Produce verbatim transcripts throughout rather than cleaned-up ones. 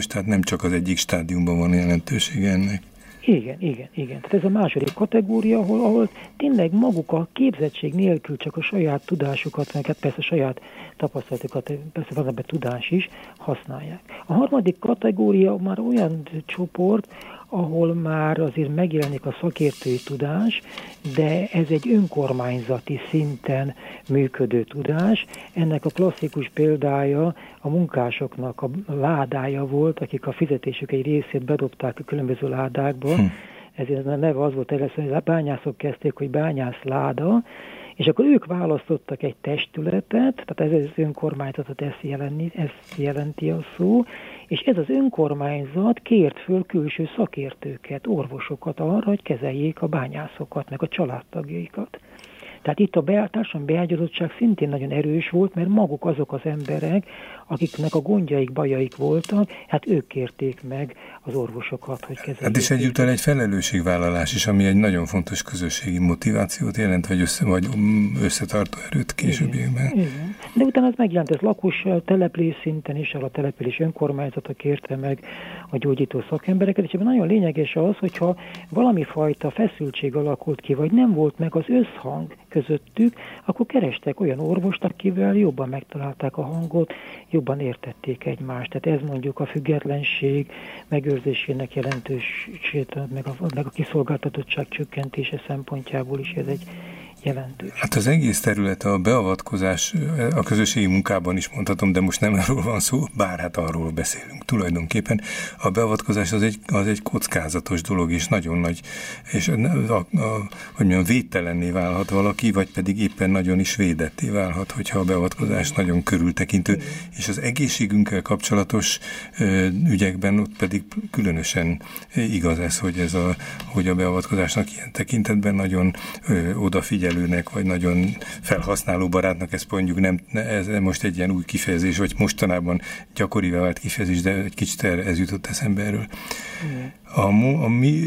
orvos, tehát nem csak az egyik stádiumban van jelentősége ennek. Igen, igen, igen. Tehát ez a második kategória, ahol, ahol tényleg maguk a képzettség nélkül csak a saját tudásukat, meg hát persze a saját tapasztalatokat, persze van ebben tudás is, használják. A harmadik kategória már olyan csoport, ahol már azért megjelenik a szakértői tudás, de ez egy önkormányzati szinten működő tudás. Ennek a klasszikus példája a munkásoknak a ládája volt, akik a fizetésük egy részét bedobták a különböző ládákba. Hm. Ezért a neve az volt először, hogy a bányászok kezdték, hogy bányász láda, és akkor ők választottak egy testületet, tehát ez az önkormányzatot, ezt jelenti, ezt jelenti a szó, és ez az önkormányzat kért föl külső szakértőket, orvosokat arra, hogy kezeljék a bányászokat, meg a családtagjaikat. Tehát itt a társadalmi beágyazottság szintén nagyon erős volt, mert maguk azok az emberek, akiknek a gondjaik, bajaik voltak, hát ők kérték meg az orvosokat, hogy kezeljék. Hát és egyúttal egy felelősségvállalás is, ami egy nagyon fontos közösségi motivációt jelent, vagy, össze, vagy összetartó erőt későbbiekben. Igen, igen. De utána az megjelent, ez lakos település szinten is, a település önkormányzata kérte meg a gyógyító szakembereket, és ebben nagyon lényeges az, hogyha valami fajta feszültség alakult ki, vagy nem volt meg az összhang közöttük, akkor kerestek olyan orvost, akivel jobban megtalálták a hangot, jobban értették egymást. Tehát ez mondjuk a függetlenség megőrzésének jelentőségét, meg a, meg a kiszolgáltatottság csökkentése szempontjából is ez egy jelentős. Hát az egész terület a beavatkozás a közösségi munkában is mondhatom, de most nem arról van szó, bár hát arról beszélünk tulajdonképpen. A beavatkozás az egy, az egy kockázatos dolog, és nagyon nagy, és a, a, a, hogy mondjam, védtelenné válhat valaki, vagy pedig éppen nagyon is védetté válhat, hogyha a beavatkozás nagyon körültekintő, igen. És az egészségünkkel kapcsolatos ö, ügyekben ott pedig különösen igaz ez, hogy, ez a, hogy a beavatkozásnak ilyen tekintetben nagyon ö, odafigyel előnek, vagy nagyon felhasználóbarátnak, ez mondjuk nem, ez most egy ilyen új kifejezés, vagy mostanában gyakorivá vált kifejezés, de egy kicsit ez jutott eszembe erről. A, a mi,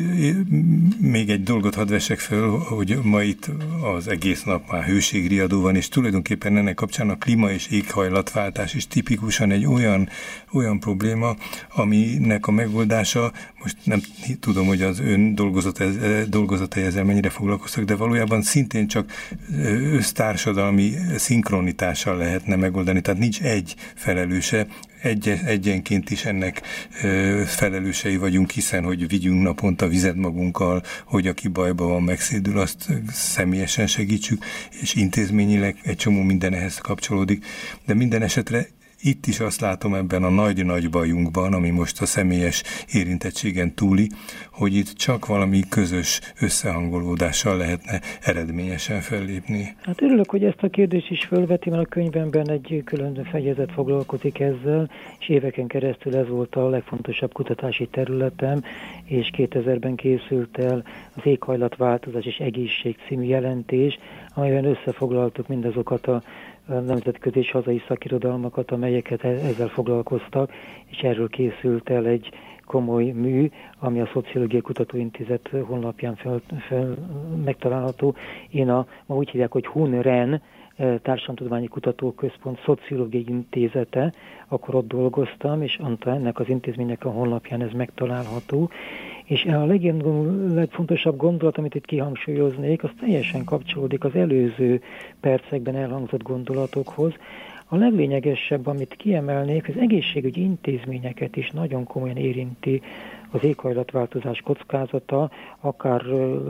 még egy dolgot hadd vessek föl, hogy ma itt az egész nap már hőségriadó van, és tulajdonképpen ennek kapcsán a klíma és éghajlatváltás is tipikusan egy olyan, olyan probléma, aminek a megoldása, most nem tudom, hogy az ön dolgozatai ezzel mennyire foglalkoztak, de valójában szintén csak össztársadalmi szinkronitással lehetne megoldani, tehát nincs egy felelőse, Egy, egyenként is ennek ö, felelősei vagyunk, hiszen, hogy vigyünk naponta vizet magunkkal, hogy aki bajban van, megszédül, azt személyesen segítsük, és intézményileg egy csomó minden ehhez kapcsolódik. De minden esetre itt is azt látom ebben a nagy-nagy bajunkban, ami most a személyes érintettségen túli, hogy itt csak valami közös összehangolódással lehetne eredményesen fellépni. Hát örülök, hogy ezt a kérdést is fölveti, mert a könyvemben egy külön fejezet foglalkozik ezzel, és éveken keresztül ez volt a legfontosabb kutatási területem, és kétezerben készült el az Éghajlatváltozás és Egészség című jelentés, amelyben összefoglaltuk mindazokat a nemzetközi és hazai szakirodalmakat, amelyeket ezzel foglalkoztak, és erről készült el egy komoly mű, ami a Szociológiai Kutatóintézet honlapján fel, fel megtalálható. Én a, ma úgy hívják, hogy HUNREN, Társadalomtudományi Kutatóközpont Szociológiai Intézete, akkor ott dolgoztam, és ennek az intézménynek a honlapján ez megtalálható. És a legfontosabb gondolat, amit itt kihangsúlyoznék, az teljesen kapcsolódik az előző percekben elhangzott gondolatokhoz. A leglényegesebb, amit kiemelnék, az egészségügyi intézményeket is nagyon komolyan érinti az éghajlatváltozás kockázata, akár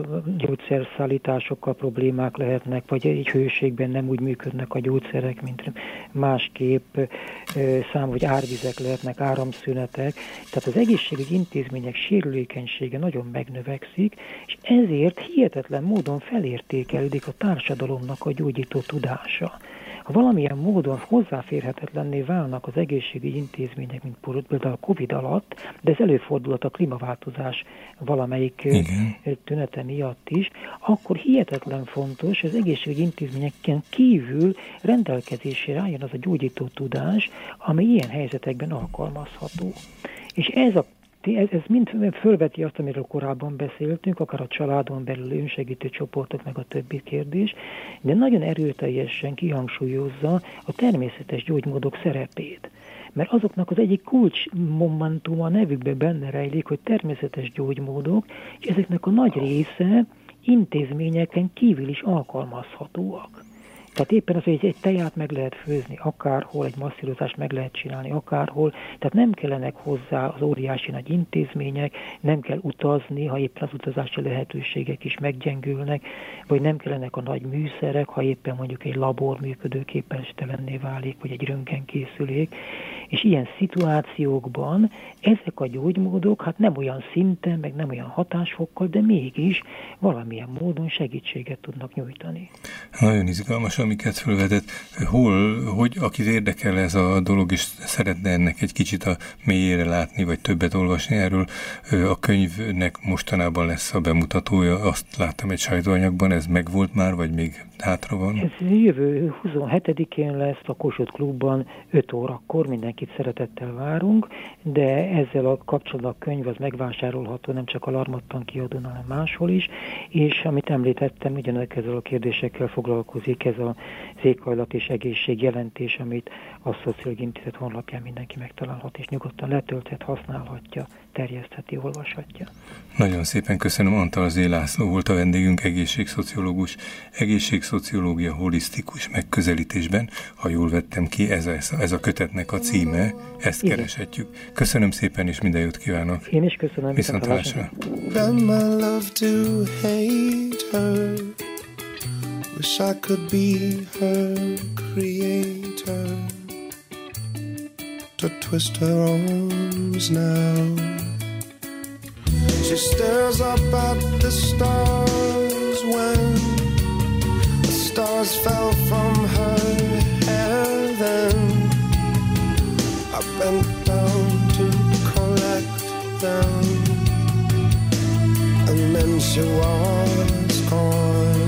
gyógyszerszállításokkal problémák lehetnek, vagy egy hőségben nem úgy működnek a gyógyszerek, mint másképp, szám, vagy árvizek lehetnek, áramszünetek. Tehát az egészségügyi intézmények sérülékenysége nagyon megnövekszik, és ezért hihetetlen módon felértékelődik a társadalomnak a gyógyító tudása. Ha valamilyen módon hozzáférhetetlenné válnak az egészségügyi intézmények, mint például a Covid alatt, de ez előfordulhat a klímaváltozás valamelyik Igen. tünete miatt is, akkor hihetetlen fontos, hogy az egészségügyi intézményeken kívül rendelkezésére álljon az a gyógyító tudás, ami ilyen helyzetekben alkalmazható. És ez a Ez, ez mind fölveti azt, amiről korábban beszéltünk, akár a családon belül önsegítő csoportok, meg a többi kérdés, de nagyon erőteljesen kihangsúlyozza a természetes gyógymódok szerepét. mert azoknak az egyik kulcs momentuma a nevükben benne rejlik, hogy természetes gyógymódok, és ezeknek a nagy része intézményeken kívül is alkalmazhatóak. Tehát éppen az, hogy egy teját meg lehet főzni akárhol, egy masszírozást meg lehet csinálni akárhol, tehát nem kellenek hozzá az óriási nagy intézmények, nem kell utazni, ha éppen az utazási lehetőségek is meggyengülnek, vagy nem kellenek a nagy műszerek, ha éppen mondjuk egy labor működőképtelenné válik, vagy egy röntgenkészülék, és ilyen szituációkban ezek a gyógymódok hát nem olyan szinten, meg nem olyan hatásfokkal, de mégis valamilyen módon segítséget tudnak nyújtani. Nagyon izgalmas, amiket felvetett. Hol, hogy akit érdekel ez a dolog, és szeretne ennek egy kicsit a mélyére látni, vagy többet olvasni erről, a könyvnek mostanában lesz a bemutatója, azt láttam egy sajtóanyagban, ez megvolt már, vagy még hátra van? Ez jövő huszonhetedikén lesz a Kossuth Klubban öt órakor, mindenkit szeretettel várunk, de ezzel a kapcsolatban a könyv az megvásárolható, nem csak a Larmattan kiadón, hanem máshol is, és amit említettem, ugyanak ezzel a kérdésekkel foglalkozik, ez az éghajlat és egészség jelentés, amit a Szociológiai Intézet honlapján mindenki megtalálhat, és nyugodtan letölthet, használhatja, terjesztheti, olvashatja. Nagyon szépen köszönöm. Antal Zé László volt a vendégünk, egészségszociológus, egészségszociológia holisztikus megközelítésben. Ha jól vettem ki, ez a, ez a kötetnek a címe, ezt igen, kereshetjük. Köszönöm szépen, és minden jót kívánok. Én is köszönöm. Viszontlátásra. Wish I could be her creator, to twist her arms now. She stares up at the stars when the stars fell from her heaven. I bent down to collect them, and then she was gone.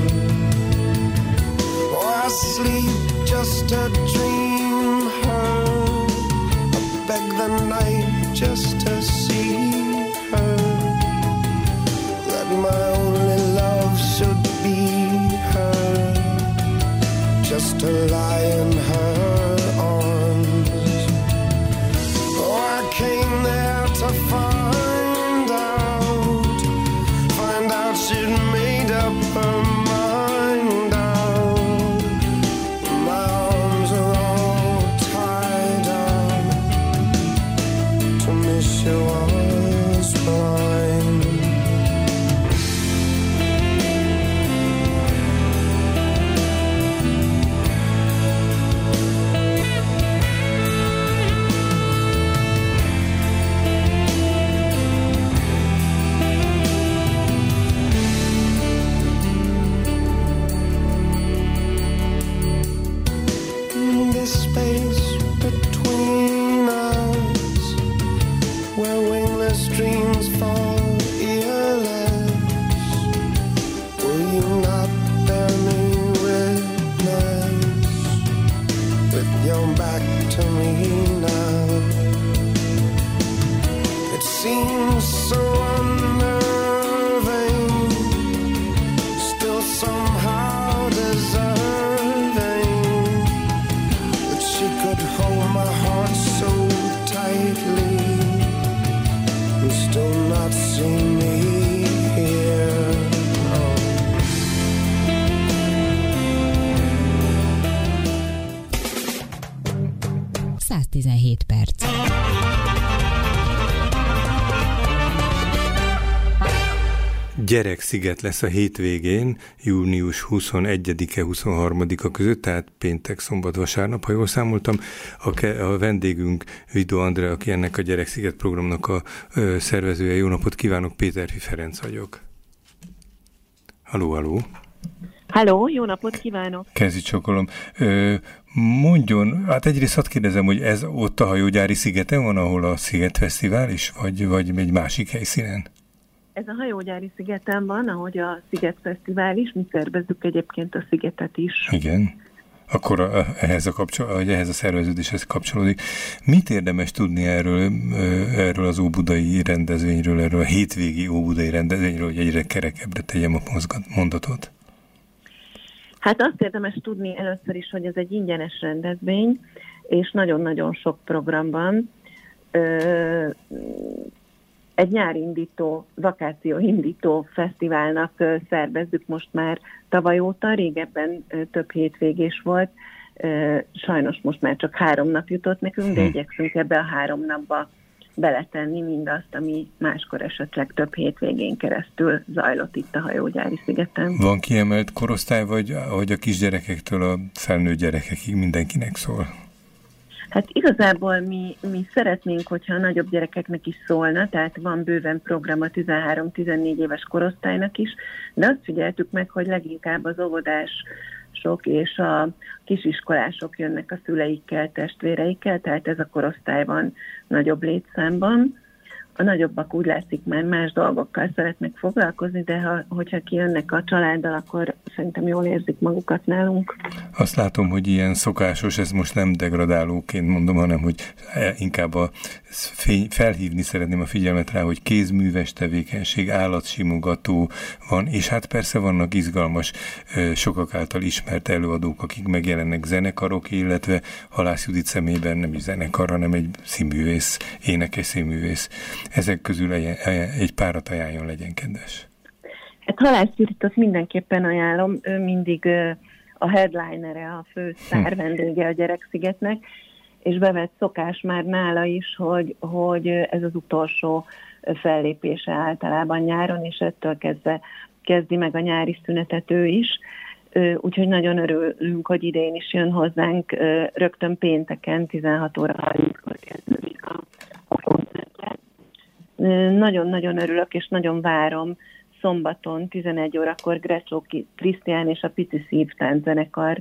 I sleep just to dream her. I beg the night just to see her. That my only love should be her, just to lie in her arms. Oh, I came there to find out, find out she'd made up her mind. tizenhét perc. Gyereksziget lesz a hétvégén, június huszonegyedike huszonharmadika között, tehát péntek, szombat, vasárnap, ha jól számoltam. A, ke- a vendégünk Vidó Andrea, aki ennek a Gyereksziget programnak a ö, szervezője. Jó napot kívánok, Péterfi Ferenc vagyok. Halló, halló. Halló, jó napot kívánok. Kezi csokolom. Ö, mondjon, hát egyrészt hadd kérdezem, hogy ez ott a hajógyári szigeten van, ahol a Szigetfesztivál is, vagy, vagy egy másik helyszínen? Ez a hajógyári szigeten van, ahogy a Szigetfesztivál is, mi szervezzük egyébként a szigetet is. Igen. Akkor a, ehhez, a kapcsol, ehhez a szerveződéshez kapcsolódik. Mit érdemes tudni erről, erről az óbudai rendezvényről, erről a hétvégi óbudai rendezvényről, hogy egyre kerekebbre tegyem a mondatot? Hát azt érdemes tudni először is, hogy ez egy ingyenes rendezvény, és nagyon-nagyon sok programban egy nyárindító, vakációindító fesztiválnak szervezzük most már tavaly óta, régebben több hétvégés volt, sajnos most már csak három nap jutott nekünk, de igyekszünk ebbe a három napba beletenni mindazt, ami máskor esetleg több hétvégén keresztül zajlott itt a Hajógyári szigeten. Van kiemelt korosztály, vagy hogy a kisgyerekektől a felnőtt gyerekekig mindenkinek szól? Hát igazából mi, mi szeretnénk, hogyha a nagyobb gyerekeknek is szólna, tehát van bőven program a tizenhárom-tizennégy éves korosztálynak is, de azt figyeltük meg, hogy leginkább az óvodások és a kisiskolások jönnek a szüleikkel, testvéreikkel, tehát ez a korosztály van nagyobb létszámban. A nagyobbak úgy látszik, már más dolgokkal szeretnek foglalkozni, de ha, hogyha kijönnek a családdal, akkor szerintem jól érzik magukat nálunk. Azt látom, hogy ilyen szokásos, ez most nem degradálóként mondom, hanem hogy inkább a fény, felhívni szeretném a figyelmet rá, hogy kézműves tevékenység, állatsimogató van, és hát persze vannak izgalmas, sokak által ismert előadók, akik megjelennek, zenekarok, illetve Halász Judit személyben nem is zenekar, hanem egy színművész, énekes színművész. Ezek közül egy párat ajánljon, legyen kedves. Hát Halász Juditot mindenképpen ajánlom, ő mindig a headlinere, a fő sztár vendége a Gyerekszigetnek, és bevett szokás már nála is, hogy, hogy ez az utolsó fellépése általában nyáron, és ettől kezdve kezdi meg a nyári szünetet ő is. Úgyhogy nagyon örülünk, hogy idén is jön hozzánk, rögtön pénteken tizenhat óra harminckor kezdődik a, a koncertre. Nagyon-nagyon örülök, és nagyon várom szombaton tizenegy órakor Grecsó Krisztián és a Pici Szív tánczenekar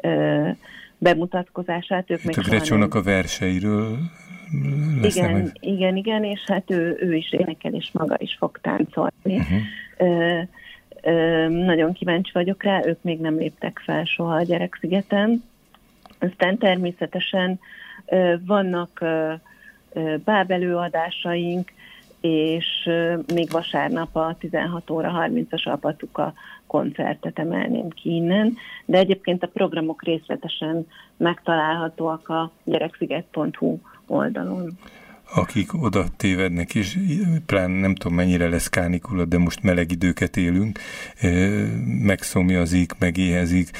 bemutatkozását. Ők még a Grecsónak nem... a verseiről lesz. Igen, nem? igen, igen, és hát ő, ő is énekel, és maga is fog táncolni. Uh-huh. Ö, ö, nagyon kíváncsi vagyok rá, ők még nem léptek fel soha a Gyerekszigeten. Aztán természetesen ö, vannak ö, ö, bábelőadásaink, és még vasárnap a tizenhat óra harmincas Apatuka koncertet emelném ki innen, de egyébként a programok részletesen megtalálhatóak a gyereksziget pont hu oldalon. Akik oda tévednek, és plán nem tudom mennyire lesz kánikula, de most meleg időket élünk, megszomjazik, megéhezik.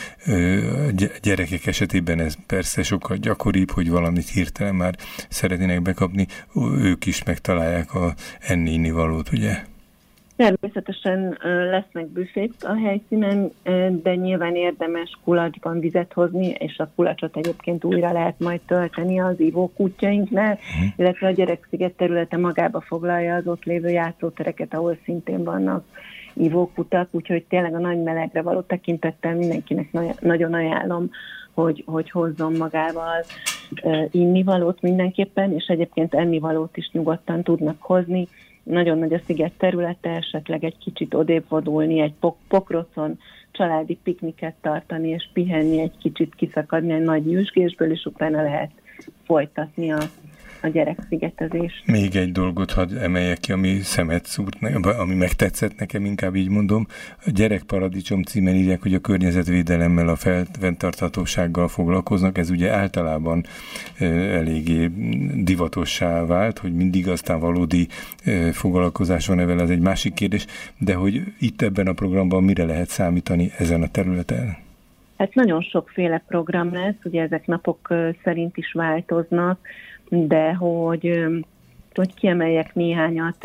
Gyerekek esetében ez persze sokkal gyakoribb, hogy valamit hirtelen már szeretnének bekapni, ők is megtalálják a enni-inni valót, ugye? Természetesen lesznek büfék a helyszínen, de nyilván érdemes kulacsban vizet hozni, és a kulacsot egyébként újra lehet majd tölteni az ivókútjainknál, uh-huh. illetve a Gyereksziget területe magába foglalja az ott lévő játszótereket, ahol szintén vannak ivókutak, úgyhogy tényleg a nagy melegre való tekintettel mindenkinek nagyon ajánlom, hogy, hogy hozzon magával innivalót mindenképpen, és egyébként ennivalót is nyugodtan tudnak hozni. Nagyon nagy a sziget területe, esetleg egy kicsit odébb vonulni, egy pok- pokrocon családi pikniket tartani, és pihenni, egy kicsit kiszakadni egy nagy nyüzsgésből, és utána lehet folytatni a, a gyerekszigetezést. Még egy dolgot hadd emeljek ki, ami szemet szúrt, ami megtetszett nekem, inkább így mondom. A Gyerekparadicsom címen írják, hogy a környezetvédelemmel, a fenntarthatósággal foglalkoznak. Ez ugye általában e, eléggé divatossá vált, hogy mindig aztán valódi e, foglalkozás van evel, az egy másik kérdés, de hogy itt ebben a programban mire lehet számítani ezen a területen? Hát nagyon sokféle program lesz, ugye ezek napok szerint is változnak, de hogy, hogy kiemeljek néhányat,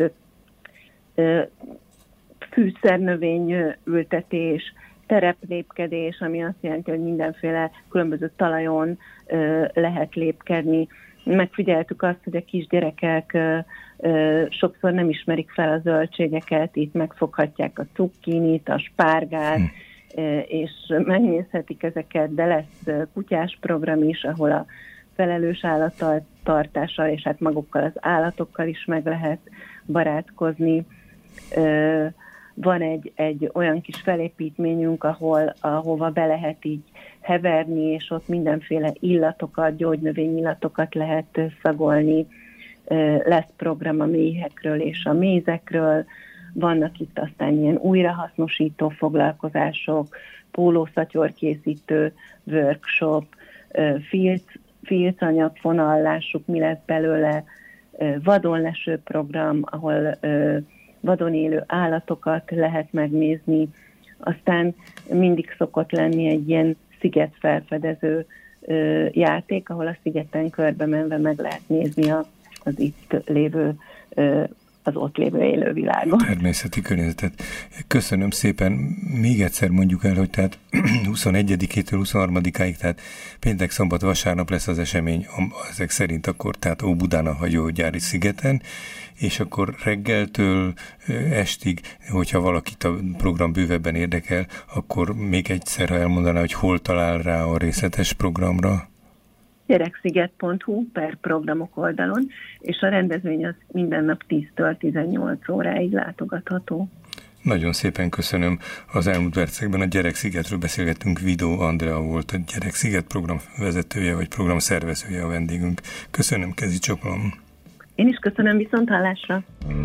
fűszernövény ültetés, tereplépkedés, ami azt jelenti, hogy mindenféle különböző talajon lehet lépkedni. Megfigyeltük azt, hogy a kisgyerekek sokszor nem ismerik fel a zöldségeket, itt megfoghatják a cukkinit, a spárgát, hm. és megnézhetik ezeket, de lesz kutyás program is, ahol a felelős állattartással, és hát magukkal az állatokkal is meg lehet barátkozni. Van egy, egy olyan kis felépítményünk, ahol, ahova be lehet így heverni, és ott mindenféle illatokat, gyógynövény illatokat lehet szagolni. Lesz program a méhekről és a mézekről, vannak itt aztán ilyen újrahasznosító foglalkozások, pólószatyorkészítő workshop, filc filcanyag fonallásuk, mi lesz belőle, vadonleső program, ahol vadon élő állatokat lehet megnézni. Aztán mindig szokott lenni egy ilyen sziget felfedező játék, ahol a szigeten körbe menve meg lehet nézni a, az itt lévő, az ott lévő élővilágot. Természeti környezetet. Köszönöm szépen. Még egyszer mondjuk el, hogy tehát huszonegyedikétől huszonharmadikáig, tehát péntek, szombat, vasárnap lesz az esemény, ezek szerint akkor tehát Óbudán a hajógyári szigeten, és akkor reggeltől estig, hogyha valakit a program bővebben érdekel, akkor még egyszer elmondaná, hogy hol talál rá a részletes programra. gyereksziget pont hu per programok oldalon, és a rendezvény az minden nap tíztől tizennyolc óráig látogatható. Nagyon szépen köszönöm. Az elmúlt percekben a Gyerekszigetről beszélgettünk. Vidó Andrea volt a Gyereksziget program vezetője, vagy program szervezője a vendégünk. Köszönöm, kezi csokolom. Én is köszönöm, viszont hallásra.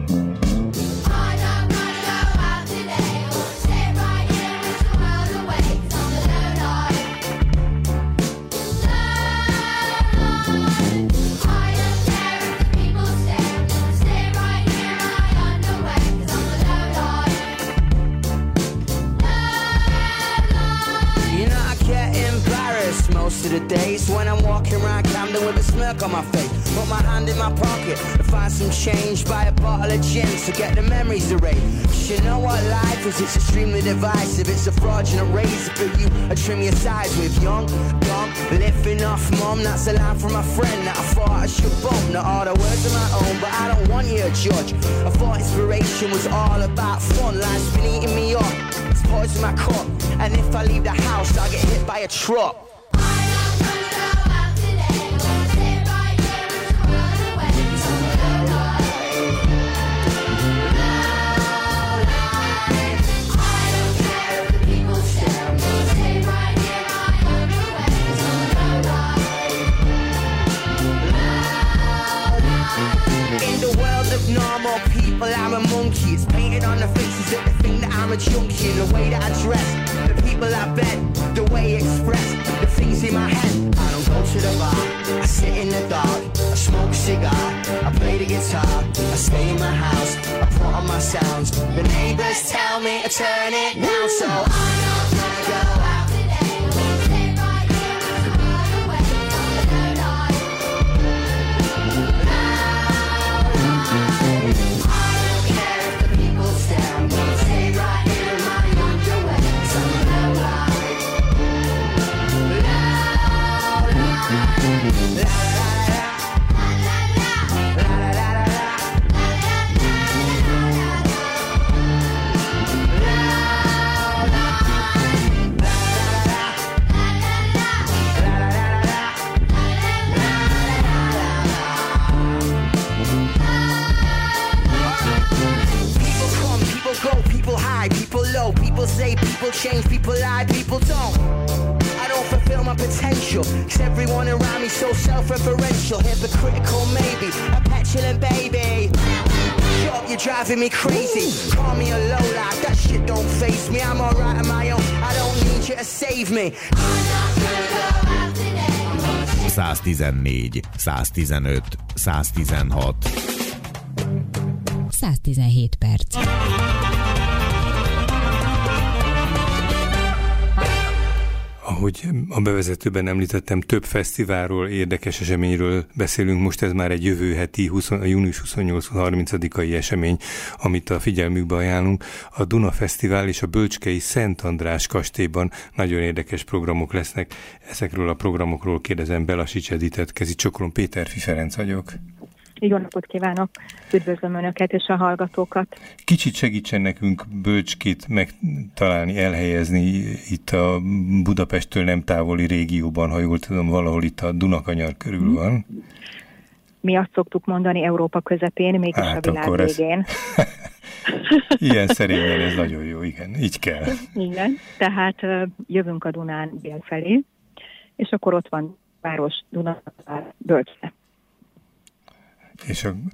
Most of the days when I'm walking around Camden with a smirk on my face, put my hand in my pocket to find some change, buy a bottle of gin to get the memories erased. You know what life is, it's extremely divisive. It's a fraudulent razor for you to trim your sides with. Young, dumb, living off mum, that's a line from my friend that I thought I should bump. Not all the words of my own, but I don't want you to judge. I thought inspiration was all about fun. Life's been eating me up, it's poison my cup, and if I leave the house I'll get hit by a truck. Normal people, I'm a monkey. It's painted on the faces that they think that I'm a junkie. The way that I dress, the people I bet, the way I express, the things in my head. I don't go to the bar, I sit in the dark, I smoke a cigar, I play the guitar, I stay in my house, I put on my sounds. The neighbors tell me to turn it down, so I'm not gonna go out today. We'll stay right here and run away from the low life. People say people change, people lie, people don't. I don't fulfill my potential, cause everyone around me so self-referential. Hypocritical maybe, a petulant baby. Shut up, you're driving me crazy. Call me a lowlife, that shit don't faze me. I'm alright on my own, I don't need you to save me. száztizennégy, száztizenöt, száztizenhat. száztizenhét perc. Ahogy a bevezetőben említettem, több fesztiválról, érdekes eseményről beszélünk. Most ez már egy jövő heti, húsz, június huszonnyolc-harmincadikai esemény, amit a figyelmükbe ajánlunk. A Duna Fesztivál és a Bölcskei Szent András kastélyban nagyon érdekes programok lesznek. Ezekről a programokról kérdezem Belasics Editet, kezi csokolom, Péterfi Ferenc vagyok. Jó napot kívánok! Üdvözlöm Önöket és a hallgatókat! Kicsit segítsen nekünk Bölcskét megtalálni, elhelyezni itt a Budapesttől nem távoli régióban, ha jól tudom, valahol itt a Dunakanyar körül van. Mi azt szoktuk mondani Európa közepén, mégis hát a világ végén. Ez... Ilyen szerényen ez nagyon jó, igen, így kell. Igen, tehát jövünk a Dunán dél felé, és akkor ott van város Duna, Bölcske. És a,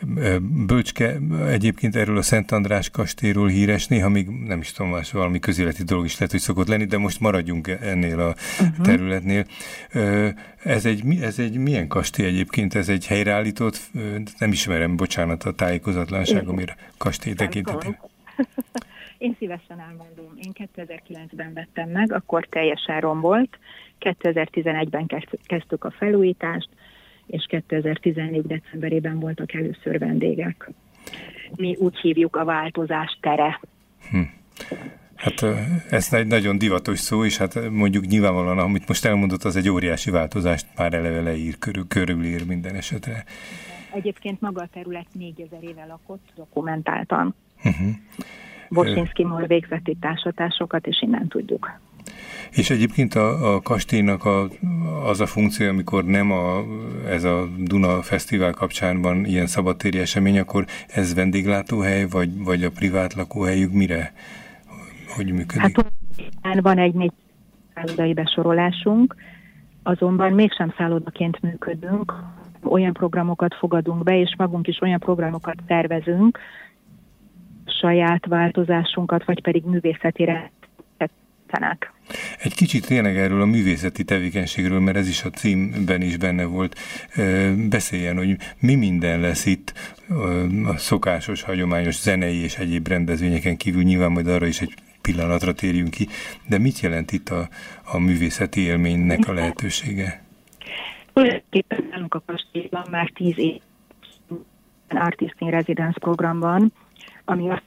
Bölcske egyébként erről a Szent András kastélyról híres, néha még nem is tudom, valami közéleti dolog is lehet, hogy szokott lenni, de most maradjunk ennél a uh-huh. területnél. Ez egy, ez egy milyen kastély egyébként? Ez egy helyreállított, nem ismerem, bocsánat a tájékozatlanságomért, kastély tekintetében. Én szívesen elmondom. Én kétezer-kilencben vettem meg, akkor teljesen rombolt. kétezer-tizenegyben kezdtük a felújítást, és kétezer-tizennégy decemberében voltak először vendégek. Mi úgy hívjuk a változás tere. Hm. Hát ez egy nagyon divatos szó, és hát mondjuk nyilvánvalóan, amit most elmondott, az egy óriási változást már eleve leír, körül, körülír minden esetre. Egyébként maga a terület négyezer éve lakott, dokumentáltan. Uh-huh. Boczynszky-Moll végzett itt ásatásokat, és innen tudjuk. És egyébként a, a kastélynak a, az a funkció, amikor nem a, ez a Duna Fesztivál kapcsán van ilyen szabadtéri esemény, akkor ez vendéglátóhely, vagy, vagy a privát lakóhelyük mire? Hogy működik? Hát van egy négy szállodai besorolásunk, azonban mégsem szállodaként működünk, olyan programokat fogadunk be, és magunk is olyan programokat tervezünk, saját változásunkat, vagy pedig művészetire tettenek. Egy kicsit tényleg erről a művészeti tevékenységről, mert ez is a címben is benne volt, beszéljen, hogy mi minden lesz itt a szokásos, hagyományos zenei és egyéb rendezvényeken kívül, nyilván majd arra is egy pillanatra térjünk ki, de mit jelent itt a, a művészeti élménynek a lehetősége? Tulajdonképpen nálunk a kastélyban már tíz év Artist in Residence programban, ami azt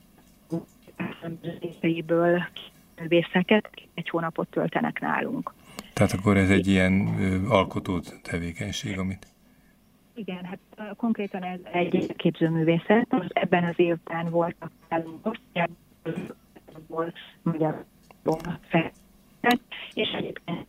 részeiből művészeket egy hónapot töltenek nálunk. Tehát akkor ez egy ilyen alkotó tevékenység, amit... Igen, hát konkrétan ez egy képzőművészet. Most ebben az évben voltak nálunk Országból, Magyarországon fejlett, és egyébként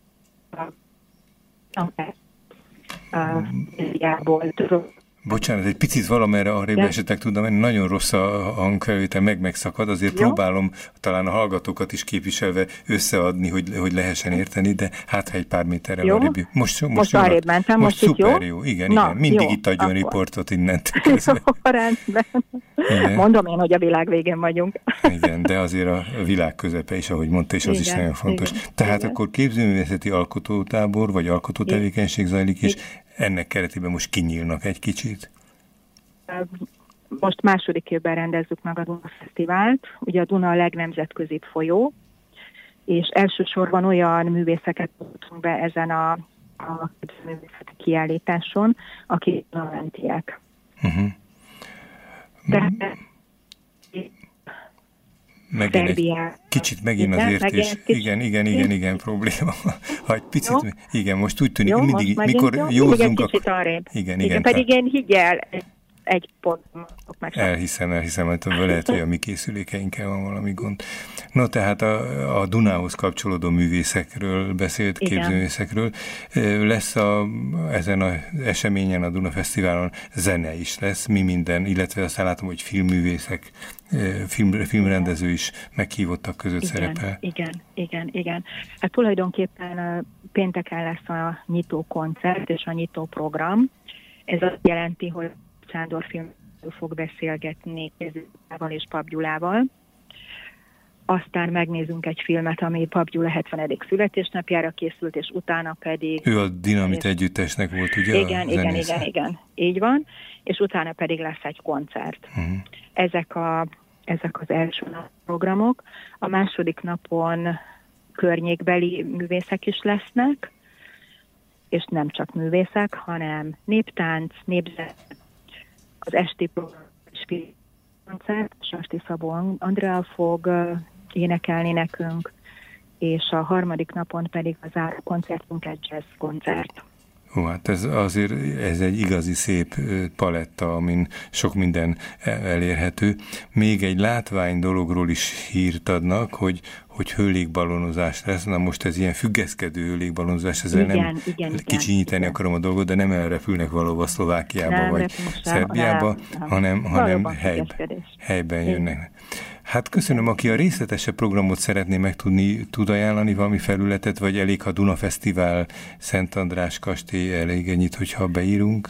a Indiából tudok. Bocsánat, egy picit valamerre arrébb esetleg tudom menni, nagyon rossz a hangfelvétel, meg megszakad, azért Jó. próbálom talán a hallgatókat is képviselve összeadni, hogy, hogy lehessen érteni, de hát ha egy pár méterrel jó. arrébb. Most, most, most arrébb mentem, most, most szuper jó? jó, igen, Na, igen. Mindig jó, itt adjon akkor. riportot innentől kezdve. Rendben. Mondom én, hogy a világ végén vagyunk. Igen, de azért a világ közepe is, ahogy mondta, és az igen, is nagyon fontos. Igen, Tehát igen. akkor képzőművészeti alkotótábor, vagy alkotótevékenység zajlik, és ennek keretében most kinyílnak egy kicsit? Most második évben rendezzük meg a Duna Fesztivált. Ugye a Duna a legnemzetközibb folyó, és elsősorban olyan művészeket tudtunk be ezen a, a művészeti kiállításon, akik dunamentiek. Uh-huh. De megint egy kicsit megint az értés. Igen, igen, igen, igen, probléma. Ha egy picit, jó? Igen, most úgy tűnik, jó, mindig, most mikor jó? józunk, akkor... kicsit arrébb. Igen, igen, igen. Pedig én higgyel, egy pont meg. Elhiszem, elhiszem, hogy lehet, hogy a mi készülékeinkkel van valami gond. No, tehát a, a Dunához kapcsolódó művészekről beszélt, képzőművészekről. Lesz a, ezen az eseményen, a Duna Fesztiválon zene is lesz, mi minden, illetve aztán látom, hogy filmművészek, film, filmrendező is meghívottak között igen, szerepel. Igen, igen, igen. Hát tulajdonképpen pénteken lesz a nyitó koncert és a nyitó program. Ez azt jelenti, hogy Sándor film fog beszélgetni Kézőával és Papp Gyulával. Aztán megnézünk egy filmet, ami Papp Gyula hetvenedik születésnapjára készült, és utána pedig... Ő a Dinamit együttesnek volt, ugye? Igen, igen, igen, igen. Így van. És utána pedig lesz egy koncert. Uh-huh. Ezek, a, ezek az első nap programok. A második napon környékbeli művészek is lesznek, és nem csak művészek, hanem néptánc, népzene. Az esti koncert, Sasti Szabó Andrea fog uh, énekelni nekünk, és a harmadik napon pedig a záró koncertünk egy jazz koncert. Ó, hát ez azért ez egy igazi szép paletta, amin sok minden elérhető. Még egy látvány dologról is hírt adnak, hogy, hogy hőlékbalonozás lesz. Na most ez ilyen függeszkedő hőlékbalonozás, ezzel igen, nem igen, kicsinyíteni igen. akarom a dolgot, de nem elrepülnek valóban Szlovákiába nem vagy Szerbiába, nem, hanem, hanem helyben, helyben jönnek. Hát köszönöm, aki a részletesebb programot szeretné megtudni, tud ajánlani valami felületet, vagy elég, ha Duna Fesztivál, Szent András kastély, elég ennyit, hogyha beírunk?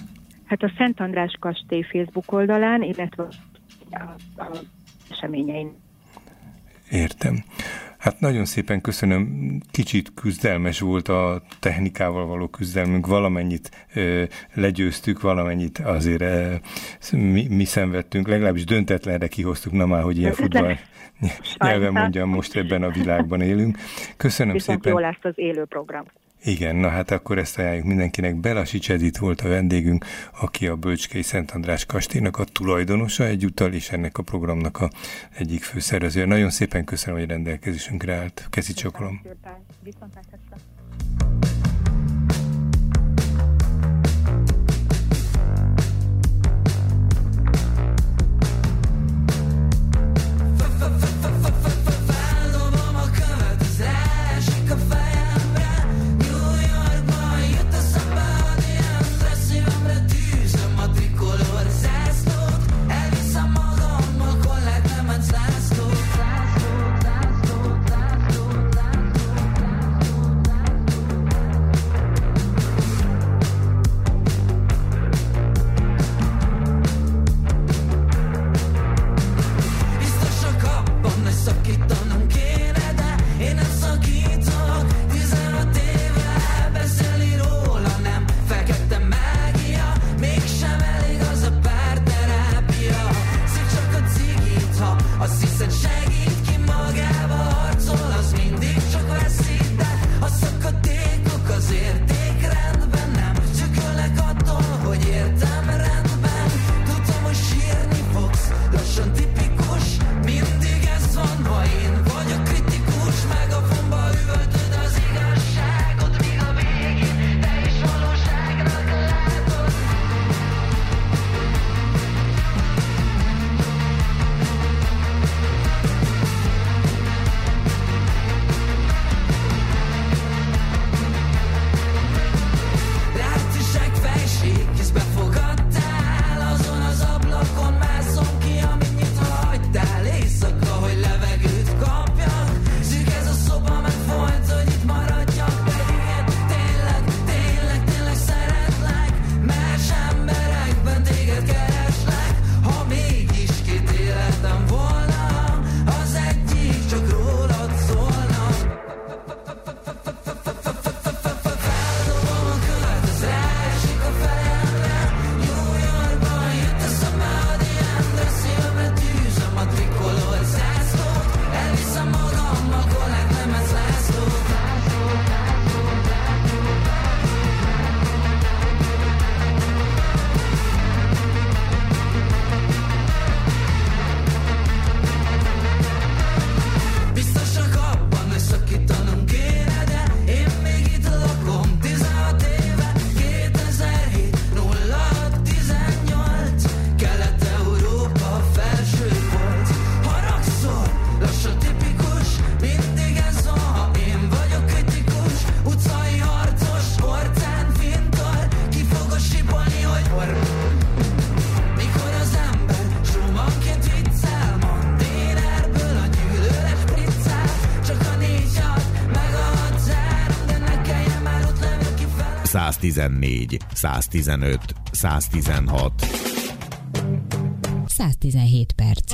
Hát a Szent András kastély Facebook oldalán, illetve a, a eseményein. Értem. Hát nagyon szépen köszönöm, kicsit küzdelmes volt a technikával való küzdelmünk, valamennyit ö, legyőztük, valamennyit azért ö, mi, mi szenvedtünk, legalábbis döntetlenre kihoztuk, na már, hogy ilyen futball nyelven mondjam, most ebben a világban élünk. Köszönöm Viszont szépen. Viszont jó lesz az élő program. Igen, na hát akkor ezt ajánljuk mindenkinek. Belasics Edit volt a vendégünk, aki a Bölcskei Szent András kastélynak a tulajdonosa egyúttal, és ennek a programnak a egyik főszervezője. Nagyon szépen köszönöm, hogy rendelkezésünkre állt. Kezi csokolom. Viszontlátásra. száztizennégy, száztizenöt, száztizenhat. száztizenhét perc.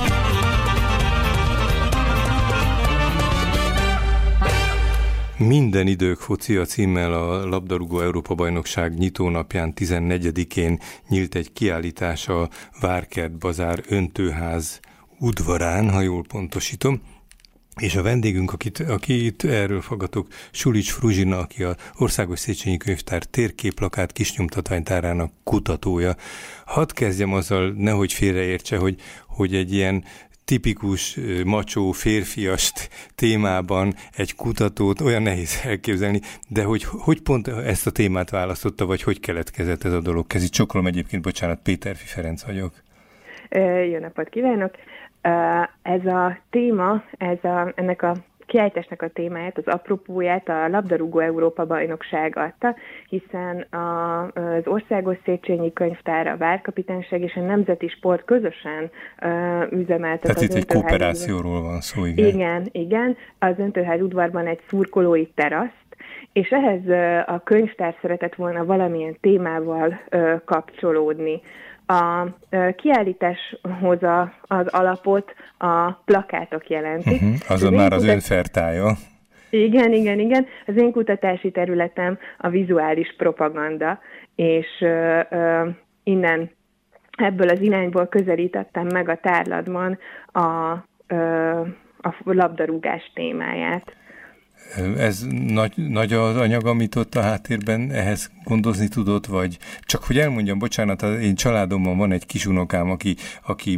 Minden idők focia címmel a labdarúgó Európa-bajnokság nyitónapján tizennegyedikén nyílt egy kiállítás a Várkert Bazár öntőház udvarán, ha jól pontosítom. És a vendégünk, akit, akit erről fogadok, Sulics Fruzsina, aki az Országos Széchenyi Könyvtár térképlakát kisnyomtatványtárának kutatója. Hadd kezdjem azzal, nehogy félreértse, hogy, hogy egy ilyen tipikus macsó férfiast témában egy kutatót olyan nehéz elképzelni, de hogy, hogy pont ezt a témát választotta, vagy hogy keletkezett ez a dolog? Kezi csokolom egyébként, bocsánat, Péterfi Ferenc vagyok. Jó napot kívánok! Ez a téma, ez a, ennek a kiállításnak a témáját, az apropóját a labdarúgó Európa-bajnokság adta, hiszen a, az Országos Széchenyi Könyvtár, a Várkapitányság és a Nemzeti Sport közösen uh, üzemeltet. Tehát itt egy kooperációról van szó, igen. Igen, igen. Az öntőház udvarban egy szurkolói teraszt, és ehhez a könyvtár szeretett volna valamilyen témával kapcsolódni. A kiállításhoz a, az alapot a plakátok jelentik. Uh-huh. Azon már az ön fertája. Igen, igen, igen. Az én kutatási területem a vizuális propaganda, és uh, uh, innen ebből az irányból közelítettem meg a tárlatban a, uh, a labdarúgás témáját. Ez nagy, nagy az anyag, amit ott a háttérben ehhez gondozni tudott, vagy csak hogy elmondjam, bocsánat, én családomban van egy kisunokám, aki, aki